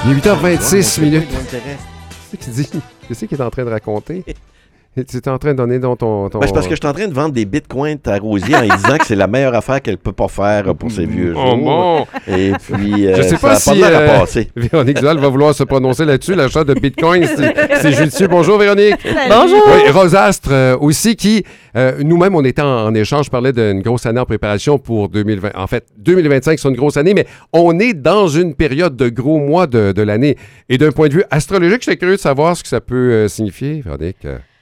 Il est 8h26 minutes. Qu'est-ce qu'il est en train de raconter? Tu es en train de donner dans ton... Ben, c'est parce que je suis en train de vendre des bitcoins à Rosie en lui disant que c'est la meilleure affaire qu'elle peut pas faire pour ses vieux jours. Bon. Et puis, Je sais pas ça si a pas l'air à passer. Véronique Duval va vouloir se prononcer là-dessus. L'achat de bitcoin, c'est judicieux. Bonjour, Véronique. Bonjour. Oui, Rosastre aussi qui, nous-mêmes, on était en échange. Je parlais d'une grosse année en préparation pour 2020. En fait, 2025, c'est une grosse année, mais on est dans une période de gros mois de l'année. Et d'un point de vue astrologique, j'étais curieux de savoir ce que ça peut signifier, Véronique.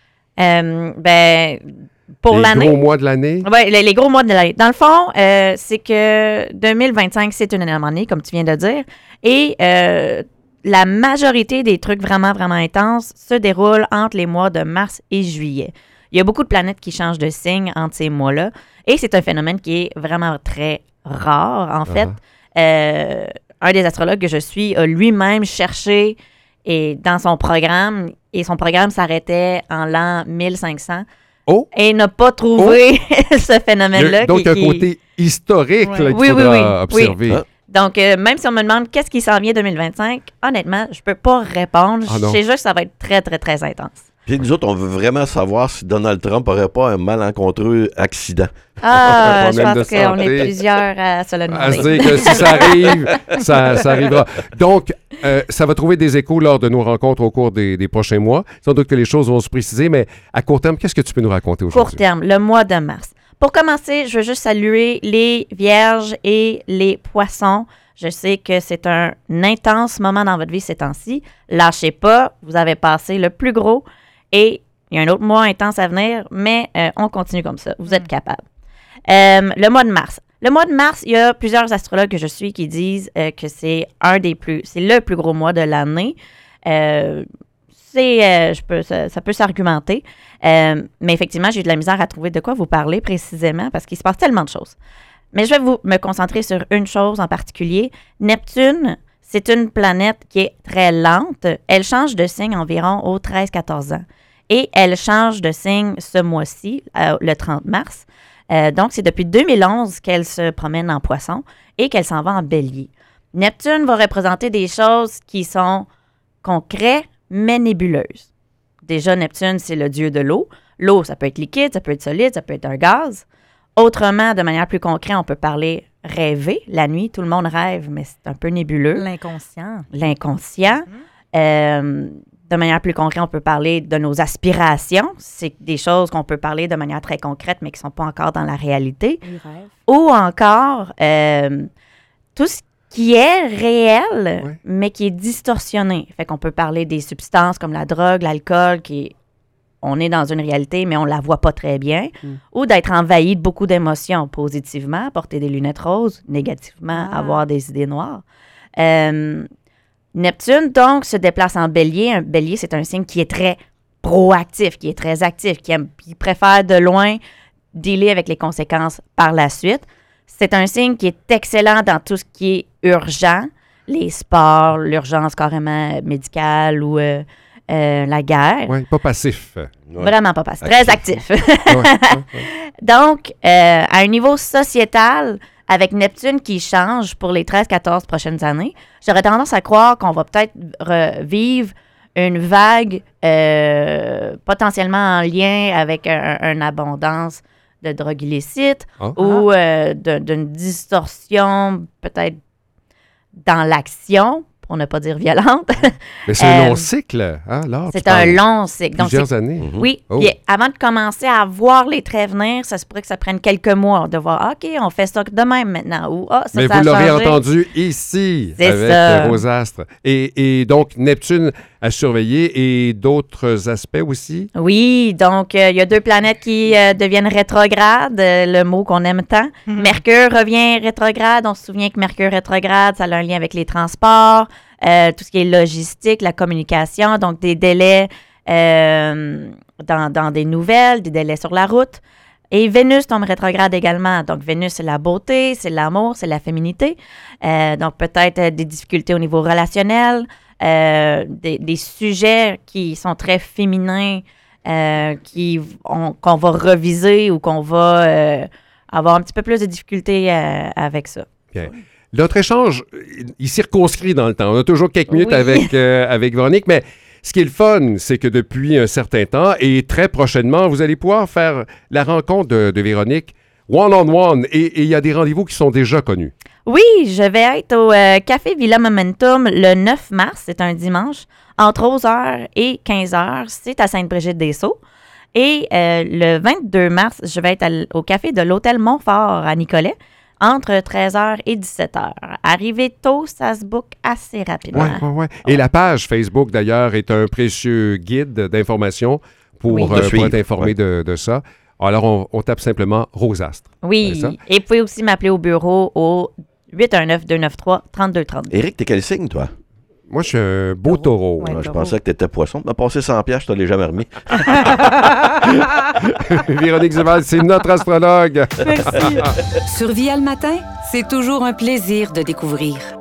Pour les l'année. gros mois de l'année? Oui, les gros mois de l'année. Dans le fond, c'est que 2025, c'est une année, comme tu viens de dire. Et la majorité des trucs vraiment, vraiment intenses se déroulent entre les mois de mars et juillet. Il y a beaucoup de planètes qui changent de signe entre ces mois-là. Et c'est un phénomène qui est vraiment très rare. En fait, un des astrologues que je suis a lui-même cherché dans son programme, et son programme s'arrêtait en l'an 1500. Oh! Et n'a pas trouvé ce phénomène-là. Donc, un côté historique là, qu'il faudra observer. Oui. Donc, même si on me demande qu'est-ce qui s'en vient 2025, honnêtement, je peux pas répondre. Je sais juste que ça va être très, très, très intense. Puis nous autres, on veut vraiment savoir si Donald Trump n'aurait pas un malencontreux accident. Ah, je pense qu'on est plusieurs à se le demander. À se dire que si ça arrive, ça arrivera. Donc, ça va trouver des échos lors de nos rencontres au cours des prochains mois. Sans doute que les choses vont se préciser, mais à court terme, qu'est-ce que tu peux nous raconter aujourd'hui? Court terme, le mois de mars. Pour commencer, je veux juste saluer les Vierges et les Poissons. Je sais que c'est un intense moment dans votre vie ces temps-ci. Lâchez pas, vous avez passé le plus gros. Et il y a un autre mois intense à venir, mais on continue comme ça. Vous êtes capables. Le mois de mars. Le mois de mars, il y a plusieurs astrologues que je suis qui disent que c'est le plus gros mois de l'année. Ça peut s'argumenter. Mais effectivement, j'ai eu de la misère à trouver de quoi vous parler précisément parce qu'il se passe tellement de choses. Mais je vais me concentrer sur une chose en particulier. Neptune, c'est une planète qui est très lente. Elle change de signe environ aux 13-14 ans. Et elle change de signe ce mois-ci, le 30 mars. Donc, c'est depuis 2011 qu'elle se promène en Poisson et qu'elle s'en va en Bélier. Neptune va représenter des choses qui sont concrètes, mais nébuleuses. Déjà, Neptune, c'est le dieu de l'eau. L'eau, ça peut être liquide, ça peut être solide, ça peut être un gaz. Autrement, de manière plus concrète, on peut parler rêver. La nuit, tout le monde rêve, mais c'est un peu nébuleux. L'inconscient. De manière plus concrète, on peut parler de nos aspirations. C'est des choses qu'on peut parler de manière très concrète, mais qui ne sont pas encore dans la réalité. Les rêves. Ou encore, tout ce qui est réel, mais qui est distorsionné. Fait qu'on peut parler des substances comme la drogue, l'alcool, on est dans une réalité, mais on ne la voit pas très bien. Ou d'être envahi de beaucoup d'émotions, positivement, porter des lunettes roses, négativement, avoir des idées noires. Neptune, donc, se déplace en Bélier. Un Bélier, c'est un signe qui est très proactif, qui est très actif, qui préfère de loin dealer avec les conséquences par la suite. C'est un signe qui est excellent dans tout ce qui est urgent, les sports, l'urgence carrément médicale ou la guerre. Oui, pas passif. Vraiment pas passif, très actif. Donc, à un niveau sociétal, avec Neptune qui change pour les 13-14 prochaines années, j'aurais tendance à croire qu'on va peut-être vivre une vague potentiellement en lien avec une abondance de drogue illicite ou d'une distorsion peut-être dans l'action, pour ne pas dire violente. Mais c'est un long cycle, hein, là? C'est un long cycle. Donc, plusieurs années. Oui. Puis avant de commencer à voir les traits venir, ça se pourrait que ça prenne quelques mois de voir, OK, on fait ça de même maintenant. Ou, mais vous l'aurez entendu ici avec Rosastre. Et donc, Neptune à surveiller et d'autres aspects aussi? Oui, donc il y a deux planètes qui deviennent rétrogrades, le mot qu'on aime tant. Mercure revient rétrograde. On se souvient que Mercure rétrograde, ça a un lien avec les transports, tout ce qui est logistique, la communication, donc des délais dans des nouvelles, des délais sur la route. Et Vénus tombe rétrograde également. Donc, Vénus, c'est la beauté, c'est l'amour, c'est la féminité. Donc, peut-être des difficultés au niveau relationnel, des sujets qui sont très féminins, qu'on va reviser ou qu'on va avoir un petit peu plus de difficultés avec ça. Okay. notre échange, il circonscrit dans le temps. On a toujours quelques minutes Oui. avec Véronique, mais ce qui est le fun, c'est que depuis un certain temps, et très prochainement, vous allez pouvoir faire la rencontre de Véronique one-on-one, et il y a des rendez-vous qui sont déjà connus. Oui, je vais être au Café Villa Momentum le 9 mars, c'est un dimanche, entre 11h et 15h, c'est à Sainte-Brigitte-des-Sceaux. Et le 22 mars, je vais être au Café de l'Hôtel Montfort à Nicolet, entre 13h et 17h. Arriver tôt, ça se book assez rapidement. Oui. Et la page Facebook, d'ailleurs, est un précieux guide d'information pour être informé de ça. Alors, on tape simplement Rosastre. Oui, et vous pouvez aussi m'appeler au bureau au 819-293-3232. Éric, t'es quel signe, toi? Moi, je suis un beau taureau. Ouais, Je pensais que t'étais poisson. Tu m'as passé 100$, je te l'ai jamais remis. Véronique Duval, c'est notre astrologue. Merci. Sur Via le matin, c'est toujours un plaisir de découvrir